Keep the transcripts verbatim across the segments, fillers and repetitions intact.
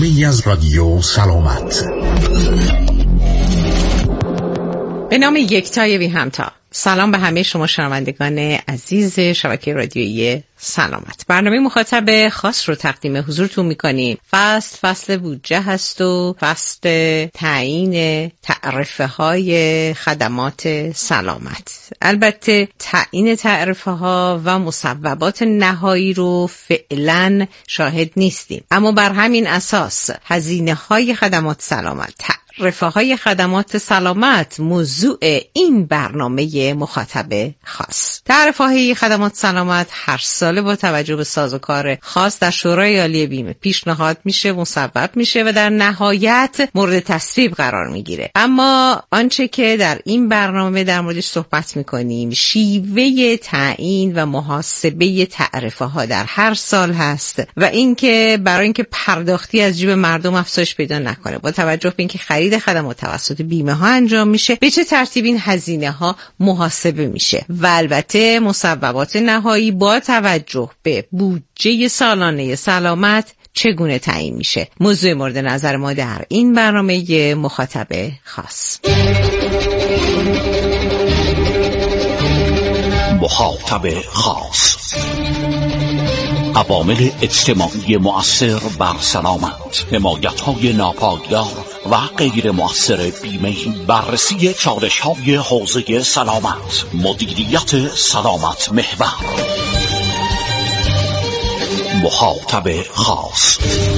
برنامه‌ای از رادیو سلامت. به نام یکتای بی همتا. سلام به همه شما شنوندگان عزیز شبکه رادیویی سلامت. برنامه مخاطب خاص رو تقدیم حضورتون میکنیم. فصل فصل بودجه هست و فصل تعیین تعرفه های خدمات سلامت. البته تعیین تعرفه ها و مصوبات نهایی رو فعلا شاهد نیستیم، اما بر همین اساس هزینه های خدمات سلامت، تعرفه های خدمات سلامت موضوع این برنامه مخاطب خاص. تعرفه های خدمات سلامت هر ساله با توجه به سازوکار خاص در شورای عالی بیمه پیشنهاد میشه، مصوب میشه و در نهایت مورد تصویب قرار میگیره. اما آنچه که در این برنامه در موردش صحبت میکنیم شیوه تعیین و محاسبه تعرفه ها در هر سال هست و اینکه برای اینکه پرداختی از جیب مردم افزایش پیدا نکنه، با توجه به اینکه خرید خدمات توسط بیمه ها انجام میشه، به چه ترتیب این هزینه ها محاسبه میشه و البته مصوبات نهایی با توجه به بودجه سالانه سلامت چگونه تعیین میشه. موضوع مورد نظر ما در این برنامه مخاطب خاص. مخاطب خاص. عوامل اجتماعی مؤثر بر سلامت، حمایت‌های ناپایدار و غیر مؤثر بیمه، بررسی چالش‌های حوزه سلامت، مدیریت سلامت محور. مخاطب خاص.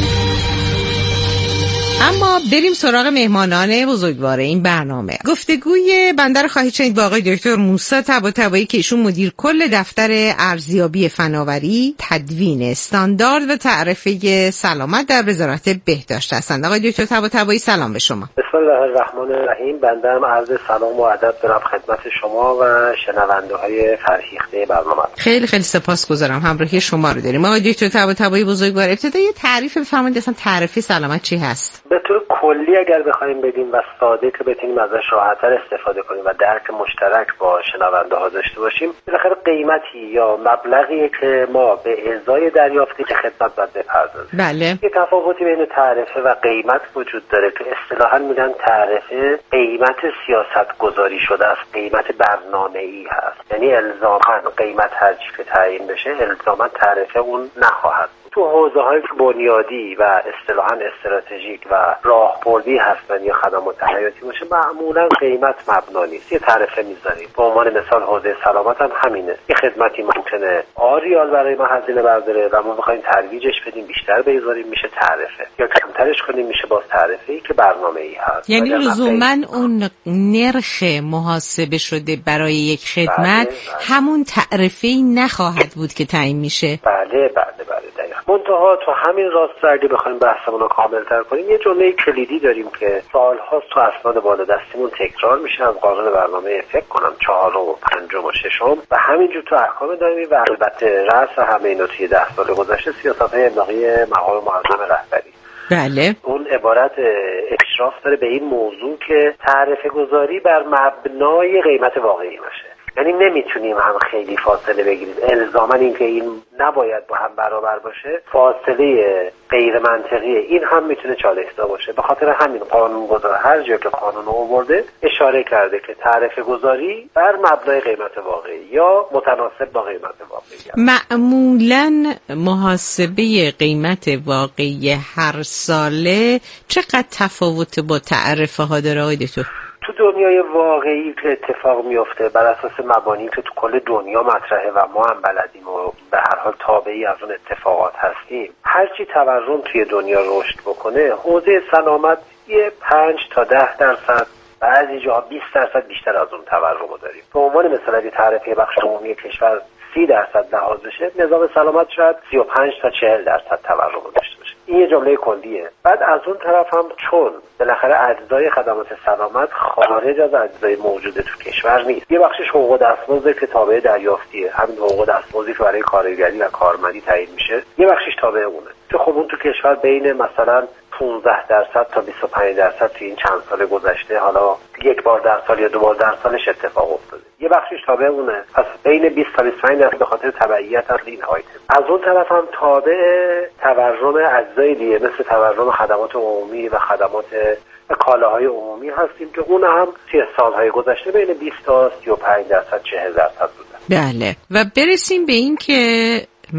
اما بریم سراغ مهمانان بزرگوار این برنامه. گفتگوی بنده رو خواهید شنید با آقای دکتر موسی طباطبایی که ایشون مدیر کل دفتر ارزیابی فناوری، تدوین استاندارد و تعرفه سلامت در وزارت بهداشت هستند. آقای دکتر طباطبایی سلام به شما. بسم الله الرحمن الرحیم. بنده هم عرض سلام و ادب دارم خدمت شما و شنونده های فرهیخته برنامه. خیلی خیلی سپاسگزارم همراهی شما رو داریم. آقای دکتر طباطبایی بزرگوار، ابتدای تعریف بفرمایید اصلا تعرفه سلامت چی هست؟ به طور کلی اگر بخوایم بدیم و ساده که بتونیم ازش راحت‌تر استفاده کنیم و درک مشترک با شنونده ها داشته باشیم، بالاخره قیمتی یا مبلغی که ما به ازای دریافتی که خدمت باید بپردازیم. بله. یه تفاوتی بین تعرفه و قیمت وجود داره که اصطلاحاً میگن تعرفه قیمت سیاست گذاری شده است، قیمت برنامه‌ای هست. یعنی الزاماً قیمت هر چی که تعیین بشه الزاماً تعرفه اون نخواهد. تو حوزه‌های بنیادی و اصطلاحاً استراتژیک و راهبردی هستن یا خدمات حیاتی باشه معمولاً قیمت مبنا نیست، یه تعرفه میذاریم. به عنوان مثال حوزه سلامت هم همینه. یه خدمتی ممکنه آریال برای ما هزینه برداره و ما بخوایم ترویجش بدیم، بیشتر بذاریم، میشه تعرفه، یا کمترش کنیم میشه باز تعرفه‌ای که برنامه‌ای هست. یعنی لزوماً اون نرخ محاسبه شده برای یک خدمت بله، بله. همون تعرفه‌ای نخواهد بود که تعیین میشه. بله بله بله دقیقاً. منتها تو همین راستا اگه بخوایم بحثمون رو کامل‌تر کنیم، یه جمله کلیدی داریم که سال‌هاست تو اسناد بالا دستیمون تکرار میشه، از قانون برنامه فکر کنم چهارم و پنجم و ششم و همینجور تو احکام دائمی و البته رأس همه اینا توی ده سال گذشته سیاست‌های املاقی مقام معظم رهبری. بله. اون عبارت اشراف داره به این موضوع که تعرفه گذاری بر مبنای قیمت واقعی باشه. یعنی نمیتونیم هم خیلی فاصله بگیریم، الزاما این که این نباید با هم برابر باشه، فاصله غیر منطقی این هم میتونه چالش‌زا باشه. به خاطر همین قانون‌گذار هر جا که قانون آورده اشاره کرده که تعرفه گذاری بر مبنای قیمت واقعی یا متناسب با قیمت واقعی. معمولاً محاسبه قیمت واقعی هر ساله چقدر تفاوت با تعرفه ها داره آقای دکتر؟ تو دنیای واقعی که اتفاق میفته بر اساس مبانی که تو کل دنیا مطرحه و ما هم بلدیم و به هر حال تابعی از اون اتفاقات هستیم، هرچی تورم توی دنیا رشد بکنه حوزه سلامت یه پنج تا ده درصد بعضی جاها بیست درصد بیشتر از اون تورم رو داریم. به عنوان مثال اگه تعرفه بخش عمومی کشور سی درصد لحاظ بشه، نظام سلامت شاید سی و پنج تا چهل درصد تورم رو داشته باشه. این یه جمله کلیه. بعد از اون طرف هم چون بالاخره اجزای خدمات سلامت خارج از اجزای موجود تو کشور نیست، یه بخشش حقوق دستمزد که تابع دریافتیه، همین حقوق دستمزدی که برای کارگری و کارمندی تعیین میشه، یه بخشش تابع اونه. تو خب اون تو کشور بین مثلا پانزده درصد تا بیست و پنج درصد توی این چند سال گذشته، حالا یک بار در سال یا دو بار در سالش اتفاق افتاده. یه بخشش تابع اونه، پس بین بیست تا بیست و پنج درصد به خاطر تبعیت از این آیتم. از اون طرف هم تابع تورم اجزای دیگه مثل تورم خدمات عمومی و خدمات و کالاهای عمومی هستیم که اون هم توی سالهای گذشته بین بیست تا سی و پنج درصد چهل درصد بوده. بله، و برسیم به این که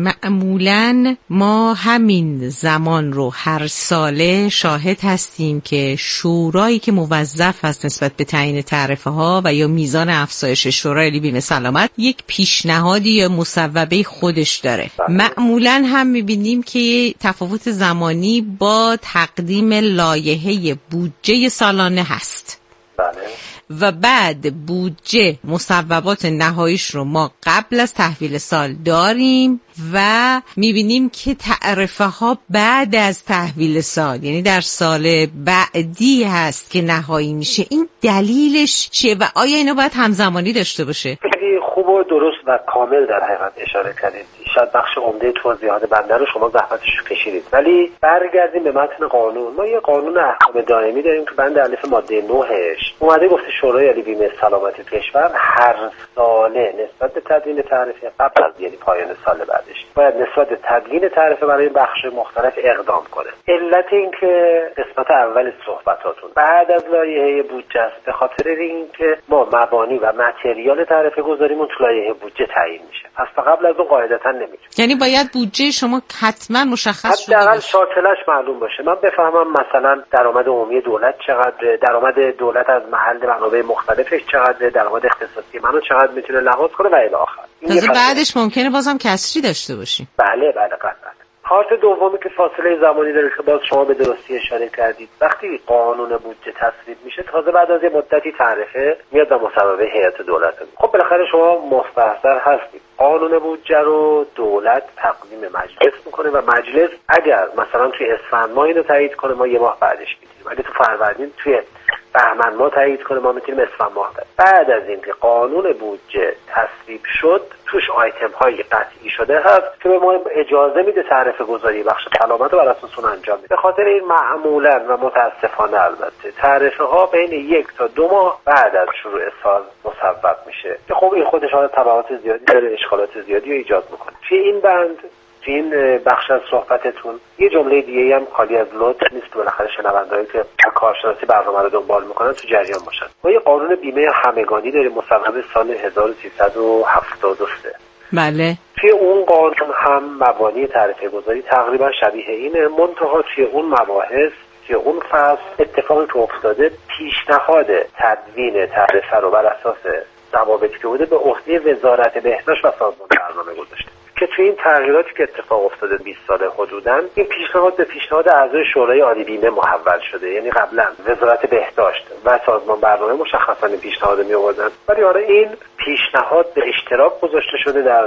معمولاً ما همین زمان رو هر ساله شاهد هستیم که شورایی که موظف هست نسبت به تعیین تعرفه ها و یا میزان افزایش شورای عالی بیمه سلامت یک پیشنهادی یا مصوبه خودش داره. معمولاً هم میبینیم که تفاوت زمانی با تقدیم لایحه بودجه سالانه هست. بله. و بعد بودجه مصوبات نهاییش رو ما قبل از تحویل سال داریم و میبینیم که تعرفه ها بعد از تحویل سال، یعنی در سال بعدی هست که نهایی میشه. این دلیلش چیه و آیا اینو باید همزمانی داشته باشه؟ خیلی خوب و درست و کامل در حقیقت اشاره کردید. شاید بخش عمده توضیحات بنده رو شما زحمتش کشیدید، ولی برگردیم به متن قانون. ما یه قانون احکام دائمی داریم که بند الف ماده نهش اومده گفته شورای عالی بیمه سلامت کشور هر ساله نسبت به تدوین تعرفه قبل از یعنی پایان سال بعدش باید نسبت به تدوین تعرفه برای بخش مختلف اقدام کنه. علت این که قسمت اول صحبتاتون بعد از لایحه بودجه است، به خاطر اینکه ما مبانی و متریال تعرفه گذاریمون تو لایحه بودجه تعیین میشه. پس تا قبل از اون قاعدتا نمیشه. یعنی باید بودجه شما حتما مشخص شده حداقل شاکلش معلوم باشه. من بفهمم مثلا درآمد عمومی دولت چقدر، درآمد دولت از محل منابع مختلفش چقدر، درآمد اختصاصی منو چقدر میتونه لحاظ کنه و الی آخر. تازه بعدش ممکنه بازم کسری داشته باشیم. بله بله قطعا. پارت دومی که فاصله زمانی داره که باز شما به درستی اشاره کردید، وقتی قانون بودجه تصویب میشه تازه بعد از یه مدتی تعرفه میاد به مصوبه هیئت دولت. خب بالاخره شما مستحضر هستید قانون بودجه رو دولت تقدیم مجلس میکنه و مجلس اگر مثلا توی اسفند ماه اینو تایید کنه ما یه ماه بعدش میتونیم، اگه تو فروردین توی بهمن ماه تایید کنه ما میتونیم اسفند ماه بعد. بعد از اینکه قانون بودجه تصویب شد توش آیتم های قطعی شده هست که به ما اجازه میده تعرفه گذاری بخش سلامت رو بر اساس اون انجام میده. به خاطر این معمولا و متاسفانه البته تعرفه ها بین یک تا دو ماه بعد از شروع سال مصوب میشه که خب این خودش حالا تبعات زیادی داره، اشکالات زیادی رو ایجاد میکنه. توی این بند توی این بخش از صحبتتون یه جمله دیگه هم خالی از لطف نیست که بالاخره شنوندهایی که کارشناسی برنامه رو دنبال میکنن تو جریان باشن. ما یه قانون بیمه همگانی داریم مصوبه سال هزار و سیصد و هفتاد و سه. بله. توی اون قانون هم مبانی تعرفه گذاری تقریبا شبیه اینه، منتها توی اون مباحث توی اون فصل اتفاقی که افتاده پیشنهاد تدوین تعرفه رو بر اساس ضوابطی که بوده به عهده وزارت بهداشت و سازمان برنامه گذاشته که توی این تغییراتی که اتفاق افتاده بیست سال حدوداً این پیشنهاد به پیشنهاد اعضای شورای عالی بیمه محول شده. یعنی قبلا وزارت بهداشت و سازمان برنامه مشخصاً این پیشنهاد می آوردن، ولی حالا این پیشنهاد به اشتراک گذاشته شده در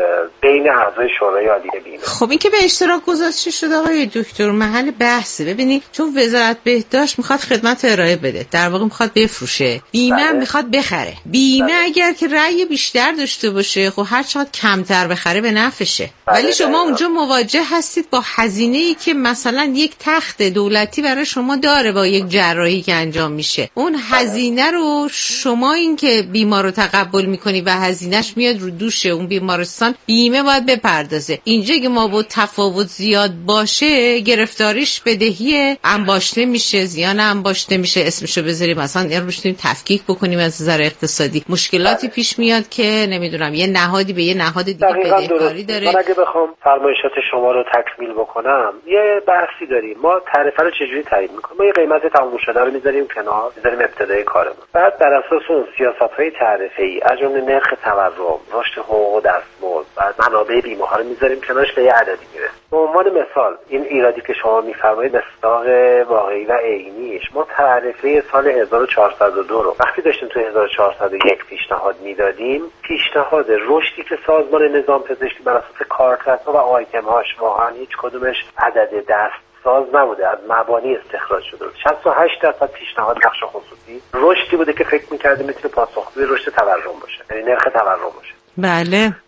بین اعضای شورای عالی بیمه. خب این که به اشتراک گذاشته شده آقای دکتر محل بحثه. ببینید چون وزارت بهداشت میخواد خدمت ارائه بده، در واقع میخواد بفروشه، بیمه بله. میخواد بخره. بیمه بله. اگر که رأی بیشتر داشته باشه خب هر چقدر کمتر بخره به نفعشه. بله ولی شما اونجا مواجه هستید با هزینه‌ای که مثلا یک تخت دولتی برای شما داره با یک جراحی که انجام میشه. اون هزینه رو شما این که بیمار رو تقبل میکنی و هزینهش میاد رو دوش اون بیمارستان، بیمه باید بپردازه. اینجا که ما با تفاوت زیاد باشه گرفتاریش بدهی انباشته میشه، زیان انباشته میشه، اسمشو بذاریم مثلا این رو بتونیم تفکیک بکنیم از نظر اقتصادی. مشکلاتی پیش میاد که نمیدونم یه نهادی به یه نهاد دیگه بدهکاری داره. من اگه بخوام فرمایشات شما رو تکمیل بکنم یه بحثی داریم. ما تعرفه رو چجوری تعیین میکنیم؟ ما یه قیمت تموم شده رو میذاریم کنار، میذاریم ابتدای کارمون. بعد بر اساس اون سیاست‌های تعرفه‌ای از جمله نرخ تورم، رشد حقوق و دستمزد و منابع بیمه ها رو میذاریم کنارش به یه عددی میرسه. به عنوان مثال این ایرادی که شما میفرمایید مصداق واقعی و عینیش، ما تعرفه سال هزار و چهارصد و دو رو وقتی داشتیم تو هزار و چهارصد و یک پیشنهاد میدادیم، پیشنهاد رشدی که سازمان نظام پزشکی بر اساس کارکردها و آیتم هاش واقعا هیچ کدومش عدد دست ساز نبوده، از مبانی استخراج شده. شصت و هشت درصد پیشنهاد بخش خصوصی رشدی بوده که فکر می‌کردیم میتونه پاسخگوی رشد تورم باشه، یعنی نرخ تورم باشه. بله.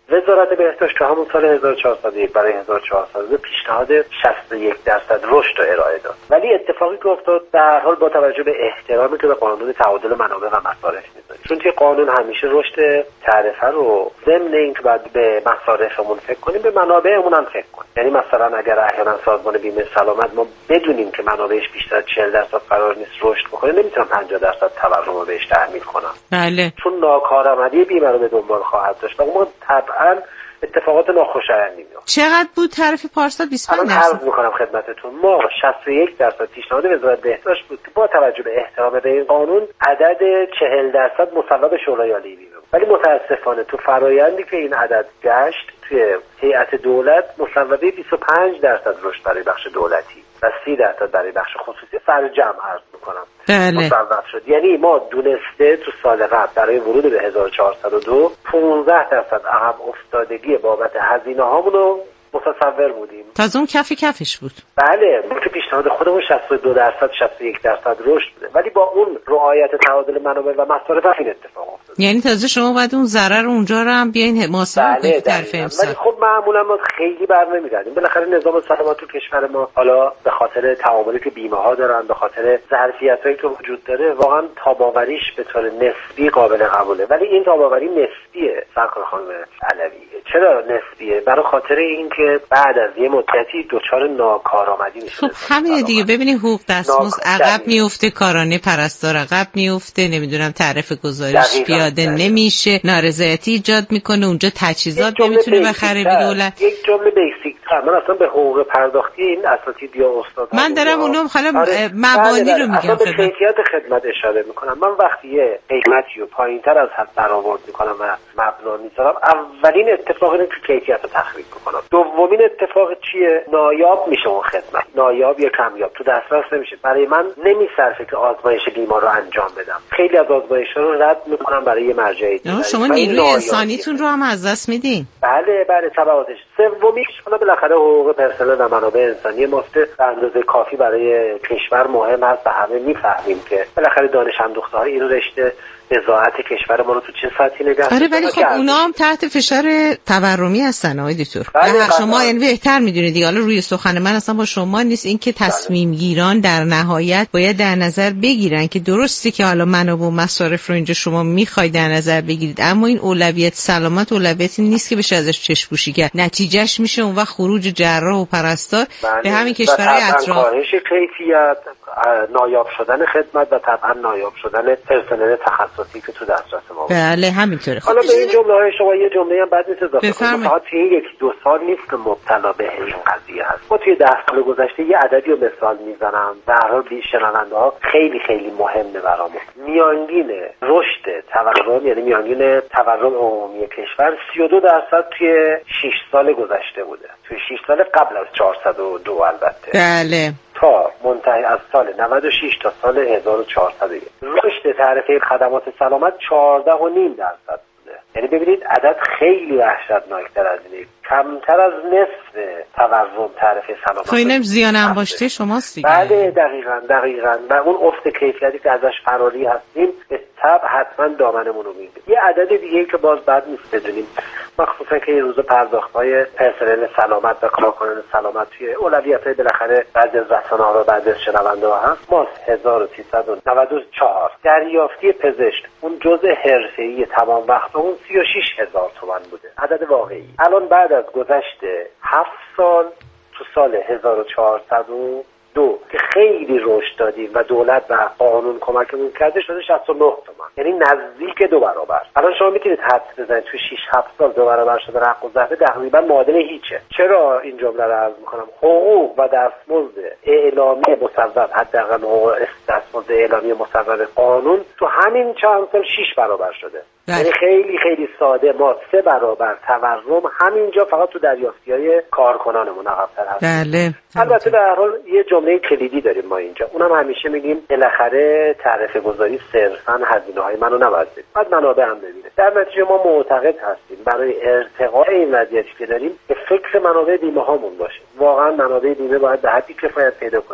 وزارت بهداشت تو همون سال هزار و چهارصد و یک برای هزار و چهارصد و دو پیشنهاد شصت و یک درصد رشد رو ارائه داد. ولی اتفاقی که افتاد در هر حال با توجه به احترامی که به قانون تعادل منابع و مصارف میذاریم، چون که قانون همیشه رشد تعرفه رو ضمن اینکه بعد به مصارفمون فکر کنیم به منابعمون هم فکر کنیم. یعنی مثلا اگر احیانا سازمان بیمه سلامت ما بدونیم که منابعش بیشتر از چهل درصد قرار نیست رشد بکنه، نمیتونم پنجاه درصد تورم رو بهش تحمیل کنم. بله. چون ناکارآمدی بیمه رو به دنبال خواهد داشت و ما طبعا اتفاقات ناخوشایندی میفته. چقدر بود تعرفه پارسال؟ بیست و پنج درصد. الان عرض میکنم خدمتتون ما شصت و یک درصد پیشنهاد وزارت بهداشت بود که با توجه به احترام به این قانون عدد چهل درصد مصوب شورای عالی بیمه، ولی متاسفانه تو فرایندی که این عدد گشت توی هیئت دولت مصوبه بیست و پنج درصد رشد برای بخش دولتی و سی درصد برای بخش خصوصی سرجم عرض میکنم بله. مصوب شد. یعنی ما دونسته تو سال قبل برای ورود به هزار و چهارصد و دو پانزده درصد عقب افتادگی بابت هزینه هامون رو متصور بودیم. تازه اون کف کفش بود. بله، ما که پیشنهاد خودمون شصت و دو درصد شصت و یک درصد رشد بوده، ولی با اون رعایت تعادل منابع و مصارف این اتفاق افتاد. یعنی تازه شما باید اون ضرر اونجا رو هم بیاین محاسبه کنید طرف امسال. ولی خب معمولا ما خیلی بر نمیگردیم. بالاخره نظام سلامت تو کشور ما حالا به خاطر تعاملی که بیمه ها دارن، به خاطر ظرفیتایی که وجود داره، واقعا تاباوریش به طور نسبی قابل قبوله. ولی این تاباوری نسبیه سرکار خانم علوی. چرا نسبیه؟ برای خاطر اینکه بعد از یه مدتی دچار ناکارآمدی میشه. خب همین دیگه. ببینید حقوق دستمزد عقب میفته، کارانه پرستار عقب میفته، نمیدونم تعرفه گزارش پیاده نمیشه، نارضایتی ایجاد میکنه، اونجا تجهیزات نمیتونه بخره به دولت. یک جمله بیسیک تر، من اصلا به حقوق پرداختی این اساتید یا استاد من دارم اونم حالا مبانی رو میگم. به کیفیت خدمت اشاره میکنم. من وقتی یه قیمتی رو پایینتر از حد برآورد میکنم و مبنا میذارم، اولین اتفاق اینه که کیفیت رو تخریب میکنم. دومین اتفاق چیه؟ نایاب میشه اون خدمت. نایاب یا کمیاب تو دسترس نمیشه. برای من نمیصرفه که آزمایش بیمار رو انجام بدم. خیلی از آزمایش‌ها رو رد میکنم برای یه مرجعی دیگه. شما نیروی انسانیتون رو هم از دست میدین. بله بله تبعاتش. سومیش حالا بالاخره حقوق پرسنل و منابع انسانی مافته به اندازه کافی برای کشور مهم هست و همه میفهمیم که بالاخره دانش اندوخته‌های این رشته وضاحت کشور ما رو تو چه سطحی نگه. آره ولی خب اونا هم تحت فشار تورمی هستن آقای دکتر. شما یعنی بهتر میدونید دیگه. حالا روی سخن من اصلا با شما نیست. این که تصمیم گیران در نهایت باید در نظر بگیرن که درسته که حالا منابع و مصارف رو اینجا شما میخواید در نظر بگیرید، اما این اولویت سلامت اولویتی نیست که بشه ازش چشم‌پوشی کرد. نتیجهش میشه اون وقت خروج جراح و پرستار به همین کشورهای اطراف، کاهش کیفیت، نایاب شدن خدمت و طبعا نایاب شدن پرسنل تخصصی که تو دسترس ما. بله همینطوره. حالا به این جمله های شما یه جمله هم بعد نیست اضافه کنم. فقط توی یکی دو سال نیست که مبتلا به این قضیه هست. ما توی ده سال گذشته یه عددی رو مثال میزنم و هر حال بی شنونده ها خیلی خیلی مهمه برامون. میانگین رشد تورم، یعنی میانگین تورم عمومی کشور سی و دو درصد توی شش سال گذشته بوده. توی شش سال قبل از چهارصد و دو البته. بله. تا منتهی از سال نود و شش تا سال هزار و چهارصد و یک رشد تعرفه خدمات سلامت چهارده و نیم درصد بوده. یعنی ببینید عدد خیلی وحشتناکتر از اینه. کمتر از نصف تورم تعرفه سلامت. خب اینم زیان انباشته شماست دیگه. بله دقیقاً دقیقاً و اون افت کیفیتی که ازش فراری هستیم به طب حتما دامنمون رو میگیره. یه عدد دیگه که باز بد نیست بدونیم، مخصوصا که این روز پرداخت‌های پرسنل سلامت و کارکنان سلامت توی اولویت‌های بالاخره بعضی از رسانه‌ها و بعضی از شنونده‌ها هست. ما هزار و سیصد و نود و چهار دریافتی پزشک اون جزء حرفه‌ای تمام وقت اون سی و شش هزار تومان بوده. عدد واقعی. الان بعد از گذشت هفت سال تو سال هزار و چهارصد و دو که خیلی رشد دادیم و دولت و قانون کمکمون کرده شده شصت و نه تومان، یعنی نزدیک دو برابر. الان شما میتونید حدس بزنید تو شش هفت سال دو برابر شده. حق و ضعف تقریبا معادل هیچه. چرا این جمله رو عرض میکنم؟ حقوق و دستمزد اعلامی مصوب، حداقل حقوق دستمزد اعلامی مصوب قانون تو همین چند سال شش برابر شده. یعنی خیلی خیلی ساده ما سه برابر تورم همینجا فقط تو دریافتی‌های کارکنانمون عقب‌تر هست. بله. البته به هر حال یه جمله کلیدی داریم ما اینجا. اونم همیشه میگیم بالاخره تعرفه گذاری صرفاً هزینه‌های منو نباید ببینه، بعد منابع هم ببینه. در نتیجه ما معتقد هستیم برای ارتقاء این وضعیتی که داریم به فکر منابع بیمه هامون باشه. واقعاً منابع بیمه باید به حدی کفایت پیدا کنه که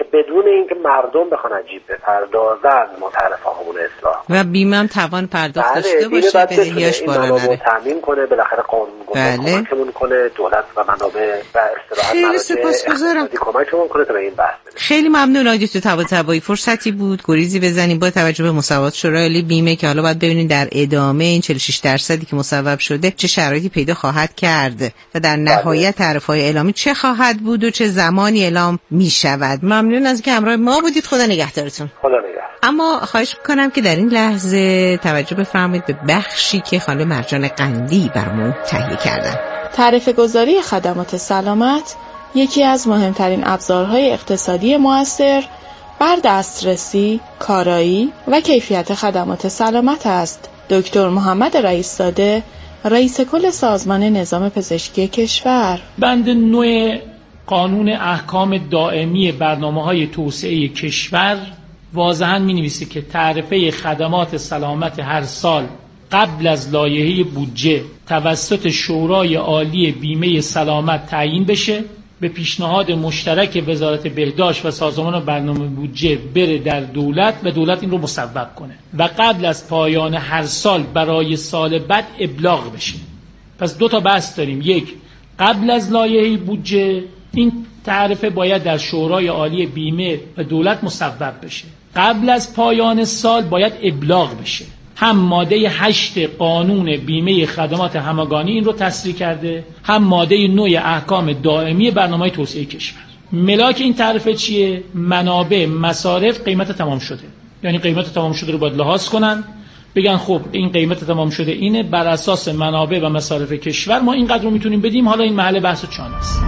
بدون اینکه مردم بخوان عجیب بپردازن ما تعرفه هامون اصلاح و بیمه هم توان پرداخت داشته باشه، بدهیاش بالا نره، تامین کنه، بالاخره قانون گذار کمکمون کنه، دولت و منابع و اصطلاحات منابع کمکمون کنه تا به این بحث برسیم. خیلی ممنون آقای دکتر طباطبایی. فرصتی بود گریزی بزنیم با توجه به مصوبات شورای عالی بیمه که حالا باید ببینید در ادامه این چهل و شش درصدی که مصوب شده چه شرایطی پیدا خواهد کرد و در نهایت تعرفه‌های اعلامی چه خواهد بود و چه زمانی اعلام می شود. ممنون از اینکه همراه ما بودید. خدا نگهدارتون. خدا نگهدار. اما خواهش میکنم که در این لحظه توجه بفرمایید به بخشی که خانم مرجان قندی برامون تهیه کردن. تعرفه گذاری خدمات سلامت یکی از مهمترین ابزارهای اقتصادی مؤثر بر دسترسی، کارایی و کیفیت خدمات سلامت است. دکتر محمد رئیس‌زاده، رئیس کل سازمان نظام پزشکی کشور. بند نو قانون احکام دائمی برنامه‌های توسعه کشور واضحاً می‌نویسه که تعرفه خدمات سلامت هر سال قبل از لایحه بودجه توسط شورای عالی بیمه سلامت تعیین بشه، به پیشنهاد مشترک وزارت بهداشت و سازمان برنامه بودجه بره در دولت و دولت این رو مصوب کنه و قبل از پایان هر سال برای سال بعد ابلاغ بشه. پس دو تا بحث داریم. یک، قبل از لایحه بودجه این تعرفه باید در شورای عالی بیمه و دولت مصوب بشه. قبل از پایان سال باید ابلاغ بشه. هم ماده هشت قانون بیمه خدمات همگانی این رو تصریح کرده، هم ماده نه احکام دائمی برنامه توسعه کشور. ملاک این تعرفه چیه؟ منابع، مصارف، قیمت تمام شده. یعنی قیمت تمام شده رو باید لحاظ کنن، بگن خب این قیمت تمام شده اینه، بر اساس منابع و مصارف کشور ما اینقدر رو میتونیم بدیم. حالا این محل بحث چانه است.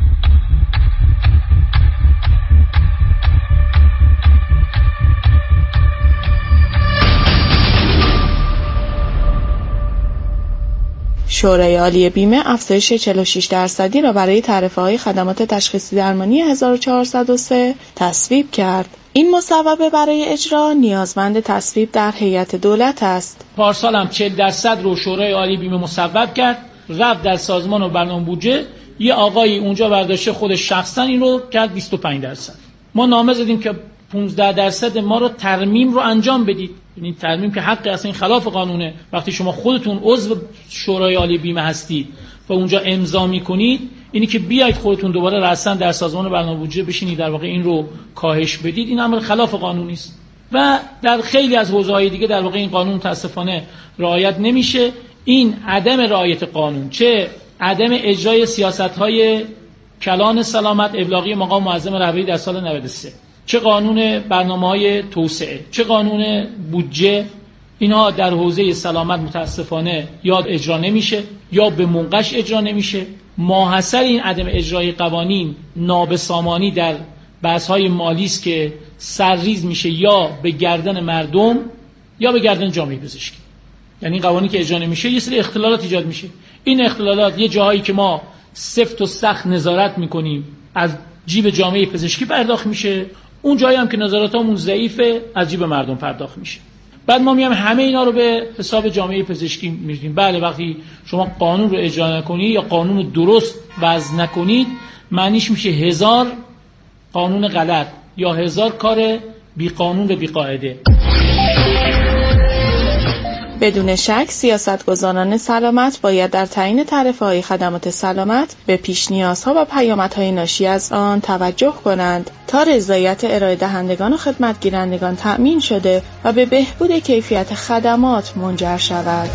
شورای عالی بیمه افزایش چهل و شش درصدی را برای تعرفه‌های خدمات تشخیصی درمانی هزار و چهارصد و سه تصویب کرد. این مصوبه برای اجرا نیازمند تصویب در هیئت دولت است. پارسال هم چهل درصد رو شورای عالی بیمه مصوب کرد، رفت در سازمان و برنامه بودجه، یه آقایی اونجا برداشته خودش شخصا این رو کرد بیست و پنج درصد. ما نامه زدیم که پانزده درصد ما رو ترمیم رو انجام بدید. این ترمیم که حق اصلا این خلاف قانونه. وقتی شما خودتون عضو شورای عالی بیمه هستید و اونجا امضا میکنید، اینی که بیاید خودتون دوباره رأساً در سازمان برنامه بودجه بشینید در واقع این رو کاهش بدید، این امر خلاف قانونی است و در خیلی از حوزه‌های دیگه در واقع این قانون متاسفانه رعایت نمیشه. این عدم رعایت قانون، چه عدم اجرای سیاست‌های کلان سلامت ابلاغی مقام معظم رهبری در سال نود و سه، چه قانون برنامه‌های توسعه، چه قانون بودجه، اینها در حوزه سلامت متاسفانه یا اجرا نمیشه یا به منقش اجرا نمیشه. ماحصل این عدم اجرای قوانین نابسامانی در بحث‌های مالی است که سرریز میشه یا به گردن مردم یا به گردن جامعه پزشکی. یعنی قوانینی که اجرا نمیشه یه سری اختلالات ایجاد میشه. این اختلالات یه جاهایی که ما سفت و سخت نظارت میکنیم از جیب جامعه پزشکی پرداخت میشه، اون جایی هم که نظارتامون ضعیفه از جیب مردم پرداخت میشه. بعد ما میام همه اینا رو به حساب جامعه پزشکی میذاریم. بله، وقتی شما قانون رو اجرا نکنید یا قانون رو درست وضع نکنید، معنیش میشه هزار قانون غلط یا هزار کار بی قانون و بی قاعده. بدون شک سیاستگزاران سلامت باید در تعیین تعرفه‌های خدمات سلامت به پیش نیازها و پیامدهای ناشی از آن توجه کنند تا رضایت ارائه دهندگان و خدمتگیرندگان تأمین شده و به بهبود کیفیت خدمات منجر شود.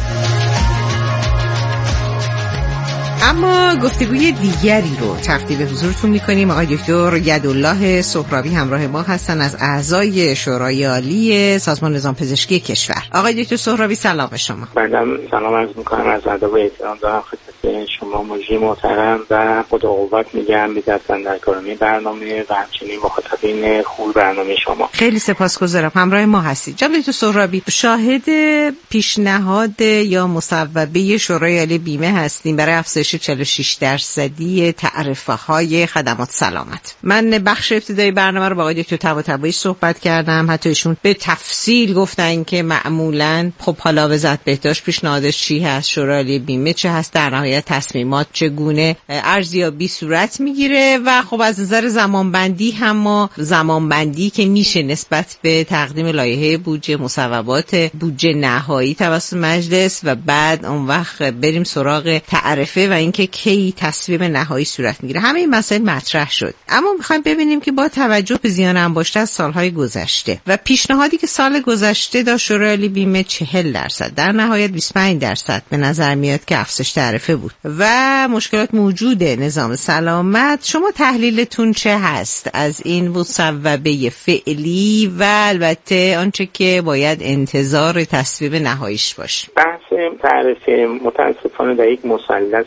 اما گفتگوی دیگری رو تقدیم حضورتون می‌کنیم. آقای دکتر یدالله سهرابی همراه ما هستن از اعضای شورای عالی سازمان نظام پزشکی کشور. آقای دکتر سهرابی سلام به شما. بنده سلام عرض می‌کنم، از ادب و احترام دارم خدمت شما مجری محترم و خدا قوت میگم به دستن در کارمی برنامه و همچنین مخاطبین خوب برنامه شما. خیلی سپاسگزارم همراه ما هستید. جناب دکتر سهرابی، شاهد پیشنهاد یا مصوبه شورای عالی بیمه هستیم برای افزایش افزایش چهل و شش درصدی تعرفه های خدمات سلامت. من بخش ابتدایی برنامه رو با آقای دکتر طباطبایی صحبت کردم، حتی ایشون به تفصیل گفتن که معمولاً خب حالا وزارت بهداشت پیشنهادش چی هست، شورای عالی بیمه چه هست، در نهایت تصمیمات چگونه ارزیابی صورت میگیره و خب از نظر زمانبندی هم ما زمانبندی که میشه نسبت به تقدیم لایحه بودجه، مصوبات بودجه نهایی توسط مجلس و بعد اون وقت بریم سراغ تعرفه و اینکه کی تصویب نهایی صورت میگیره. همه این مسائل مطرح شد، اما میخوایم ببینیم که با توجه به زیان انباشته از سالهای گذشته و پیشنهادی که سال گذشته داشت شورای عالی بیمه چهل درصد، در نهایت بیست و پنج درصد به نظر میاد که افزایش تعرفه بود و مشکلات موجود نظام سلامت. شما تحلیلتون چه هست از این مصوبه فعلی و البته آنچه که باید انتظار تصویب نهاییش باشه؟ بحث تعرفه متاسفانه در یک مثلث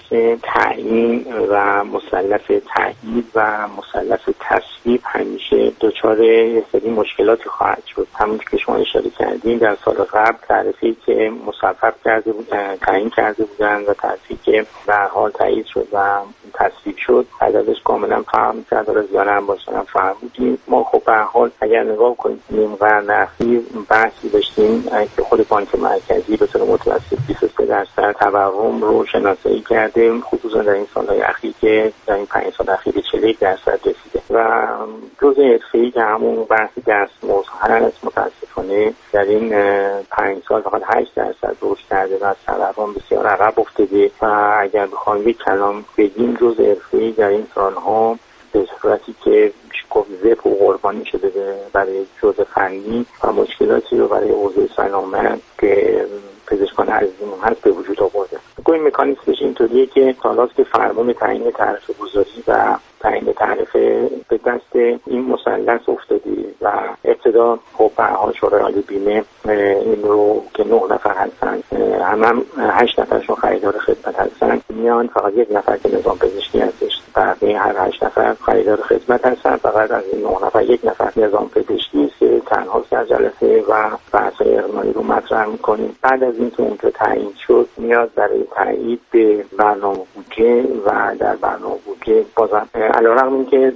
تعیین و مثلث تأیید و مثلث تصویب همیشه دچار یه سری مشکلاتی خواهد شد. همونجور که شما اشاره کردین در سال قبل تعرفه‌ای که مصوب کرده بودن، تعیین کرده بودن و تعرفه‌ای که به هر حال تایید شد و تصویب شد عددش کاملا فرق می‌کرد و زیان انباشته هم فرق بودیم. ما خب به هر حال اگر نگاه کنیم نیم قرن اخیر بحثی داشتیم که خود بانک مرکزی به طور متوسط بیست و سه درصد تورم رو شناسایی کرده، خصوصا در این سال‌های اخیر که در این پنج سال اخیر به چهل درصد رسیده و جزء حرفه‌ای که همون بحث دستمزد هست متاسفانه در این پنج سال فقط هشت درصد رشد کرده و از تورم بسیار عقب افتاده و اگر بخوایم یک کلام بگیم جزء حرفه‌ای در این سال‌ها به صورتی که گفت زپ و قربانی شده برای جزء فنی و مشکلاتی رو برای حوزه سلامت که پزشکان عزیزمون هست به وجود آورده. این مکانیزمش اینطوریه که سالاست که فرمان تعیین تعرفه گذاری و تعیین تعرفه به دست این مثلث افتادی و ابتدا خب به هر حال شورای عالی بیمه این رو که نه نفر هستن، هم هم هشت نفرشون خریدار خدمت هستن، میان فقط یک نفر که نظام پزشکی هستش، بقیه هر هشت نفر خریدار خدمت هستن. فقط از این نه نفر یک نفر نظام پزشکی است که تنها در جلسه و بحث‌های اقناعی رو مطرح می‌کنیم. بعد از اینکه اونجا تعیین شد میاد برای تایید به برنامه بودجه و در برنامه بودجه بازم علیرغم اینکه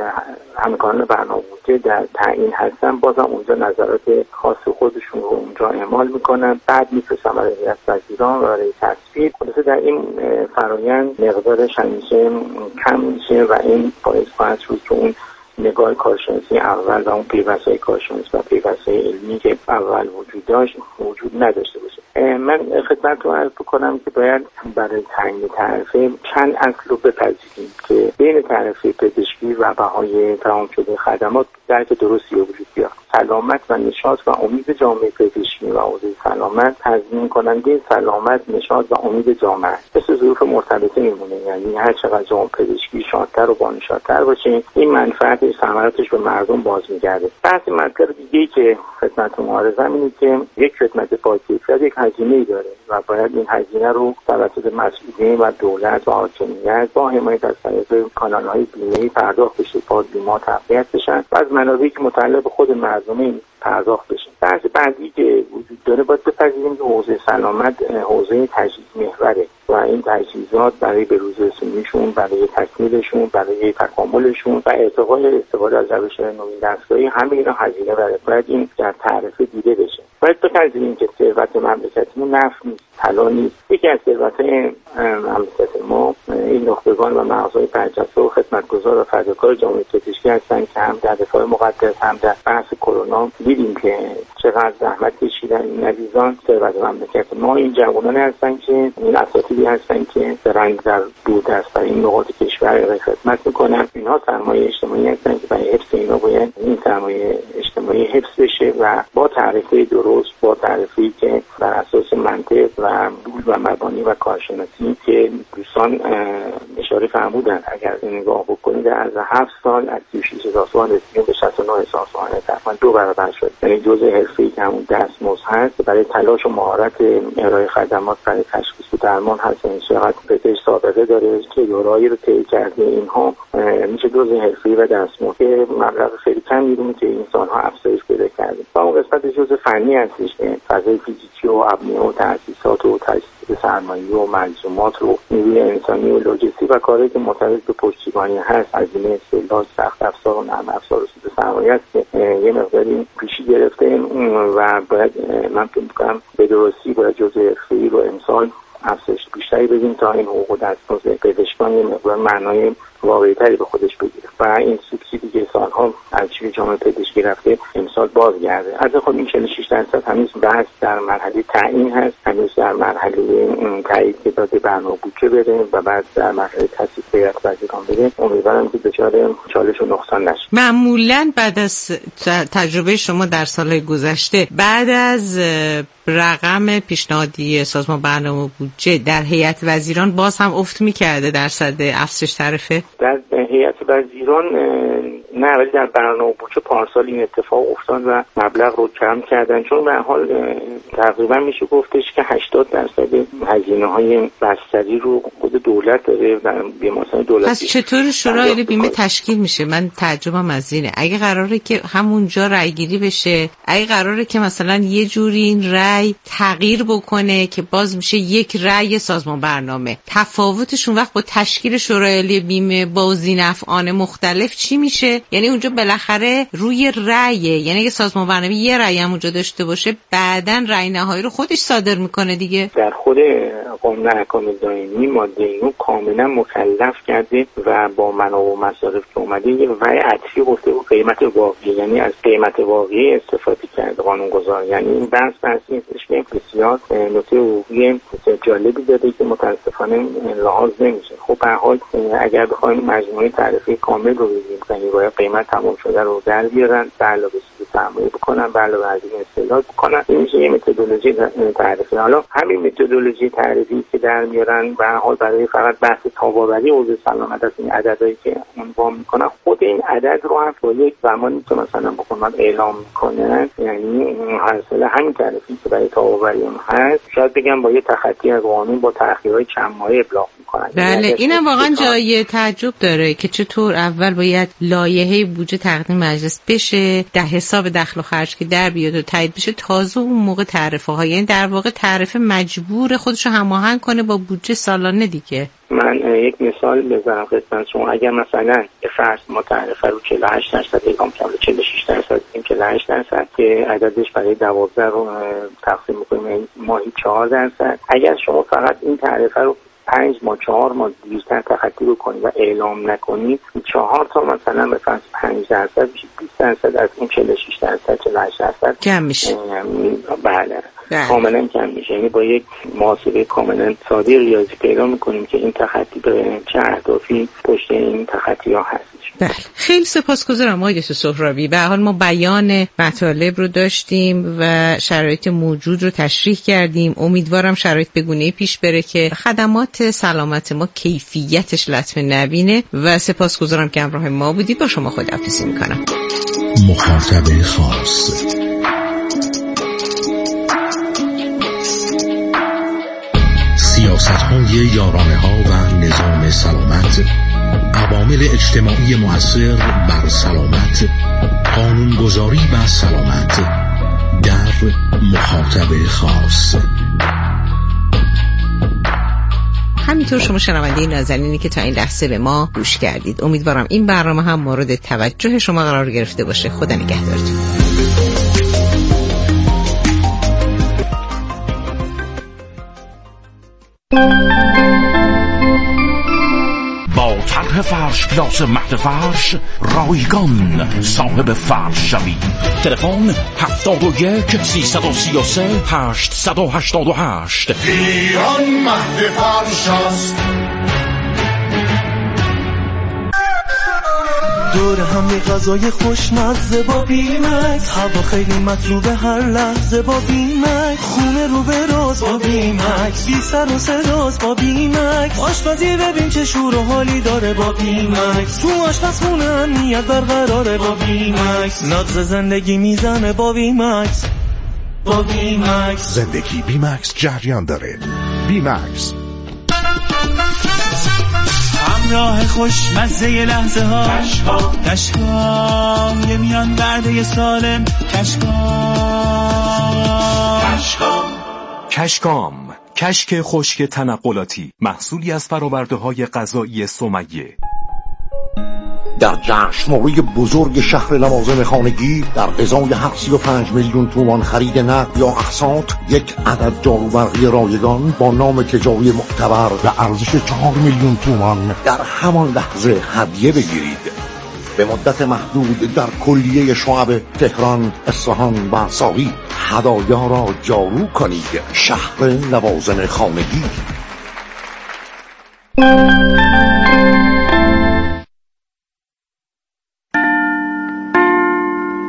همکاران برنامه بودجه در تعیین هستن بازم اونجا نظرات خاص خودشون رو اونجا اعمال میکنن، بعد میفرستن برای هیئت وزیران و برای تصویب. خلاصه در این فرآیند مقدارش همیشه کم میشه و این باعث خواهد شد که اون نگاه کارشناسی اول و اون پیوست‌های کارشناسی و پیوست‌های علمی که اول وجود داشت وجود نداشته باشه. من خدمت رو عرض بکنم که باید برای تعیین تعرفه چند اصل رو بپذیریم که بین تعرفه پزشکی و بهای تمام شده خدمات درک درستی وجود بیاد. سلامت و نشاط و امید جامعه پزشکی و حوزه سلامت تضمین کننده سلامت، نشاط و امید جامعه مثل ظروف مرتبطه میمونه. یعنی هر چقدر جامعه پزشکی شادتر و بانشادتر باشه این منفعتش ثمراتش به مردم باز میگرده. بحث مطلب دیگه‌ای که خدمت معارضم اینه که یک خدمت باکیفیت یک هزینه‌ای داره و باید این هزینه رو توسط مسئولین و دولت و حاکمیت با حمایت از طریق کانال‌های بیمه‌ای پرداخت بشه، با بیمه‌ها تقویت بشن و از منابعی که متعلق به خود مردم پرداخت بشه. بحث بعدی که وجود داره باید بپذیریم که حوزه سلامت حوزه تجهیز محوره و این تجهیزات برای بروز رسونیشون، برای تکمیلشون، برای تکاملشون و ارتقای استفاده از روش‌های نوین دستگاهی همه اینا هزینه داره. باید این در تعرفه دیده بشه. باید بپذیریم که ثروت مملکتمون نفت نیست، طلا نیست. یکی از ثروت‌های مملکت ما این نخبگان و مغزهای برجسته و خدمتگزار و فداکار جامعه پزشکی هستن که هم در دفاع مقدس هم در بحث کرونا دیدیم که چقدر زحمت کشیدن این عزیزان. ثروت مملکت ما این جوانان هستن که این اساتیدی هستن که دارن در دوردست برای این نقاط کشور خدمت میکنن. اینها سرمایه اجتماعی هستن که برای حفظ اینا باید این سرمایه اجتماعی حفظ بشه و با تعرفه درست، با تعرفه‌ای که بر اساس منطق و دول و مبانی و کارشناسی که دوستان اشاره فرمودن اگر نگاه بکنید از هفت سال از سی و شش هزار تومان رسیدیم به شصت و نه هزار تومان، تقریبا دو برابر شد. یعنی جزء حرفه‌ای که همون دستمزد هست برای تلاش و مهارت ارائه خدمات برای تشخیص و درمان هست. این چقدر پزشک سابقه داره که دورایی رو طی کرده، اینها میشه جزء حرفه‌ای و دستمزد که مبلغ خیلی کمی رو که این سال‌ها افزایش پیدا کردیم و اون قسمت جزء فنی هستش که فضای فیزیکی و ابنیه و تاسیسات و تجهیزات سرمایه‌ای و ملزومات رو نیروی انسانی و لوجستیک و کاری که مرتبط به پشتیبانی هست هزینه استهلاک سخت افزار و نرم افزار و سود سرمایه است که یه مقداری پیشی گرفته و باید من فکر می‌کنم به درستی باید جزء حرفه‌ای رو امسال افزایش بیشتری بدیم تا این حقوق دستمزد پزشکان یه مقدار معنای واقعی‌تری به خودش بگیره و این سوبسیدی که سالها از چوی جامعه پزشکی رفته امسال بازگرده. از خب این چهل و شش درصد هنوز بحث در مرحله تعیین هست، هنوز در مرحله تایید که داده برنامه بودجه بره و بعد در مرحله تصویب هیئت وزیران بره. امیدوارم که دچار چالش و نقصان نشه. معمولاً بعد از تجربه شما در سالهای گذشته بعد از رقم پیشنهادی سازمان برنامه بودجه در هیئت وزیران باز هم افت می‌کرده درصد افزایش تعرفه؟ در هیئت وزیران نه، ولی در برنامه بودجه پارسال این اتفاق افتاد و مبلغ رو کم کردن، چون به حال تقریبا میشه گفتش که هشتاد درصد هزینه‌های بستری رو خود دولت داره و بیمارستان دولتی. پس چطور شورای بیمه تشکیل میشه؟ من تعجبم از اینه. اگه قراره که همونجا رأی گیری بشه، اگه قراره که مثلا یه جوری این رأی تغییر بکنه که باز میشه یک رأی سازمان برنامه، تفاوتشون وقت با تشکیل شورای بیمه با وزینفعان مختلف چی میشه؟ یعنی اونجا بالاخره روی رأی، یعنی اگه سازمان برنامه یه رأی هم اونجا داشته باشه بعدن رأی نهایی رو خودش صادر میکنه دیگه. در خود قانون احکام دائمی ماده اینو کاملا مکلف کرده و با منابع و مصارف که اومده یه رأی عطفی گفته و قیمت واقعی، یعنی از قیمت واقعی استفاده کرده قانونگذار. یعنی این بحث بحثی هستش که بسیار نکته حقوقی جالبی داره که متاسفانه لحاظ نمیشه. خب به هر حال اگر بخوایم مجموعه تعرفه کامل رو بگیریم یعنی باید قیمت تمام شده رو در بیارن، به علاوه سود سرمایه بکنن، به علاوه هزینه استهلاک بکنن. این میشه یه متدولوژی تعرفی. حالا همین متدولوژی تعرفی که در میارن به هر حال برای فقط بحث تاب‌آوری حوزه سلامت از این عددهایی که عنوان میکنن، خود این عدد رو هم با یک زمانی که مثلا بخونن اعلام میکنن، یعنی حاصل همین تعرفی که برای تاب‌آوری اون هست، شاید بگم با یه تخطی از قانون با تأخیرهای چند ماهه ابلاغ میکنن. بله، اینم واقعا جای تعجب داره که چطور اول باید لایحه بودجه تقدیم مجلس بشه، در حساب دخل و خرج که در بیاد و تایید بشه، تازه اون موقع تعرفه ها، یعنی در واقع تعرفه مجبور خودشو هماهنگ کنه با بودجه سالانه دیگه. من یک مثال بزنم خدمت شما. اگر مثلا فرض ما تعرفه رو چهل و هشت درصد اعلام کردیم، چهل و شش درصد این چهل و هشت درصد که عددش برای دوازده رو تقسیم می‌کنیم ماهی چهار درصد، اگر شما فقط این تعرفه رو پنج ماه چهار ماه دیرتر تخطی بکنید و اعلام نکنید، چهار تا مثلا به فرض پنج درصد میشه بیست درصد از اون چهل و شش درصد چهل و هشت درصد کم میشه. بله کاملا کم میشه. یعنی با یک محاسبه کاملا ساده ریاضی پیدا میکنیم که این تخطی به چه اهدافی پشت این تخطی ها هست. بله، خیلی سپاسگزارم آقای سهرابی. به هر حال ما بیان مطالب رو داشتیم و شرایط موجود رو تشریح کردیم. امیدوارم شرایط به گونه‌ای پیش بره که خدمات سلامت ما کیفیتش لطمه نبینه و سپاسگزارم که همراه ما بودید. با شما خداحافظی میکنم. مخاطب خاص سیاست‌های یارانه‌ها و نظام سلامت، عوامل اجتماعی مؤثر بر سلامت، قانونگذاری و سلامت در مخاطب خاص. همینطور شما شنونده نازنینی که تا این لحظه به ما گوش کردید، امیدوارم این برنامه هم مورد توجه شما قرار گرفته باشه. خدا نگهدارتون. با طرح فرش کلاس مهد فرش رایگان صاحب فرش شوی. تلفن هفتاد و یک سیصد و سی و سه هشتصد و هشتاد و هشت. ایران مهد فرش است. دور هم غذای خوشمزه با بیمکس، هوا خیلی مطلوبه هر لحظه با بیمکس، خونه رو به راز با بیمکس، بی سر و صداست با بیمکس، آشپزی ببین چه شور و حالی داره با بیمکس، تو آشپزخونه امنیت برقراره با بیمکس، نبض زندگی میزنه با بیمکس، با بیمکس زندگی بیمکس جریان داره. بیمکس همراه خوشمزه لحظه ها، دشها یه میاد من وعده سالم کشکام. کشکام کشکام کشک خشک تنقلاتی، محصولی از فرآورده‌های غذایی سمیه. در جشنواره بزرگ شهر لوازم خانگی در ازای هفت و پنج میلیون تومان خرید نقد یا اقساط، یک عدد جاروبرقی رایگان با نام تجاری معتبر و ارزش چهار میلیون تومان در همان لحظه هدیه بگیرید. به مدت محدود در کلیه شعب تهران، اصفهان و ساری هدایا را جارو کنید. شهر لوازم خانگی.